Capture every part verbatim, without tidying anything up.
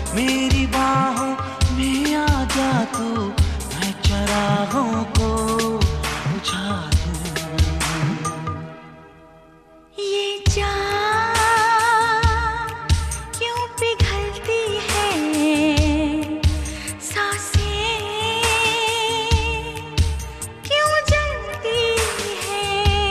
मेरी बाहों में आ जा तू, मैं चरागों को बुझा दूं। ये जान क्यों पिघलती है, सांसें क्यों जलती है।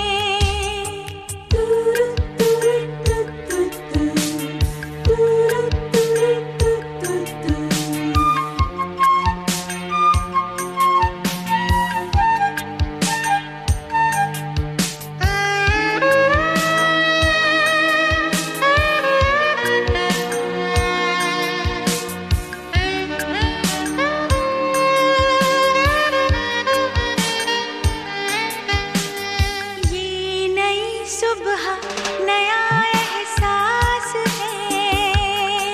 सुबह नया एहसास है,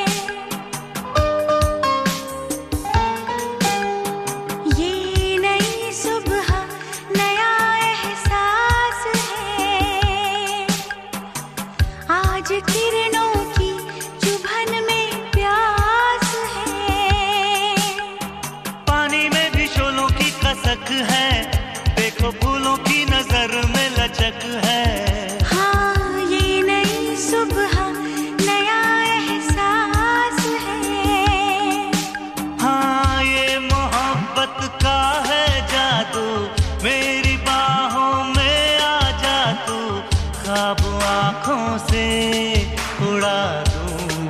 ये नई सुबह नया एहसास है। आज किरणों की चुभन में प्यास है, पानी में भी शोलों की कसक है, देखो फूलों की नजर में लचक है। सुबह नया एहसास है, हाँ ये मोहब्बत का है जादू, मेरी बाहों में आ जा तू, ख्वाब आँखों से उड़ा दूं।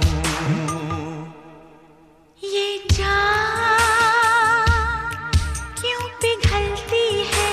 ये जान क्यों पिघलती है,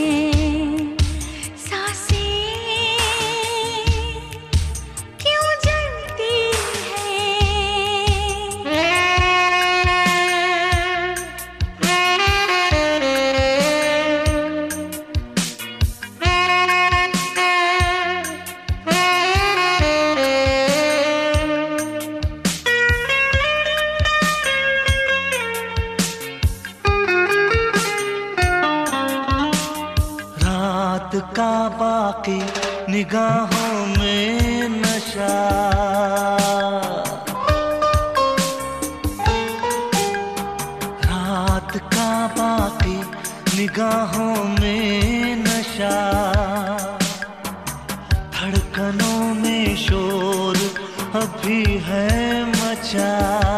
का बाकी निगाहों में नशा, रात का बाकी निगाहों में नशा, धड़कनों में शोर अभी है मचा।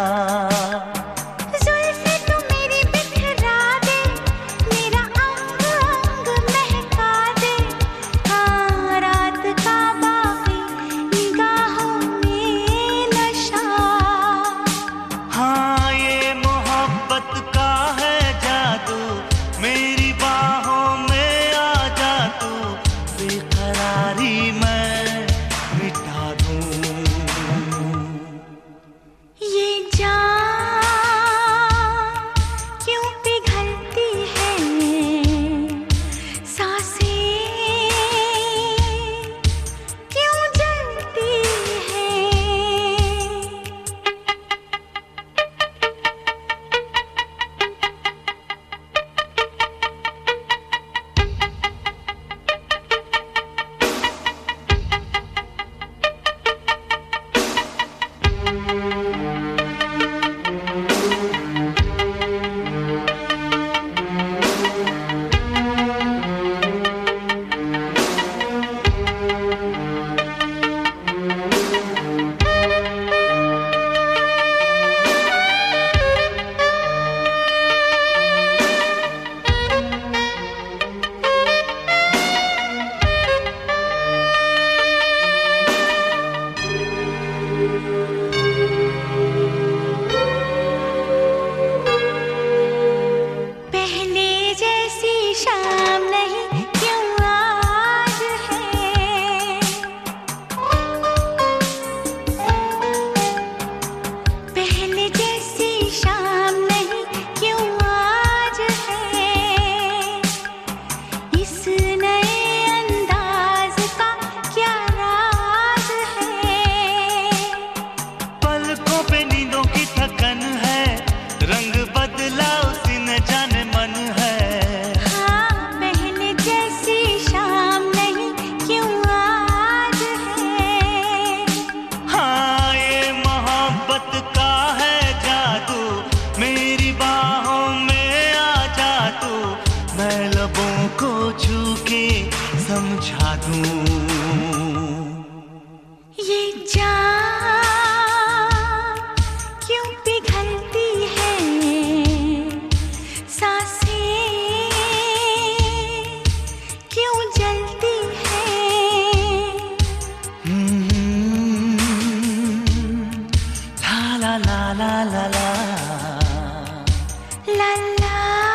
मेरी बाहों में आ जा तू, बेकरारी मैं मिटा दूं। ये उठूं। ये जान क्यों पिघलती है, सांसें क्यों जलती है। ला ला ला ला ला ला ला ला